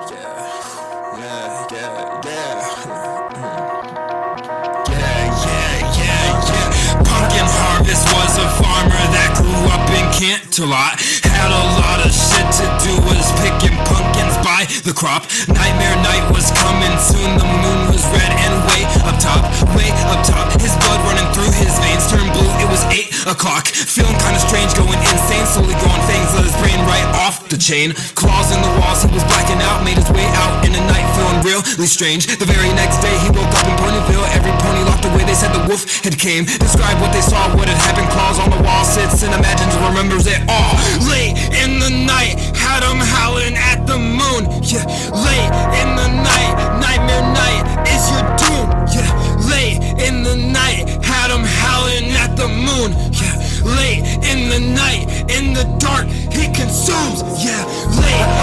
Yeah, yeah, yeah, yeah. Pumpkin Harvest was a farmer that grew up in Canterlot. Had a lot of shit to do, was picking pumpkins by the crop. Nightmare night was coming soon, the moon was red and way up top. His blood running through his veins turned blue, it was 8 o'clock. Feeling kinda strange, going insane, slowly growing fangs, let his brain right off the chain. Claws in the walls, he was blacking out, made his way out in the night, feeling really strange. The very next day he woke up in Ponyville, every pony locked away, they said the wolf had came. Describe what they saw, what had happened, claws on the wall, sits and imagines and remembers it all. Late in the night, had him howling at the moon. Yeah, late in the night, nightmare night is your doom. Yeah, late in the night, had him howling at the moon. Yeah, late in the night, in the dark, he consumes. Yeah, late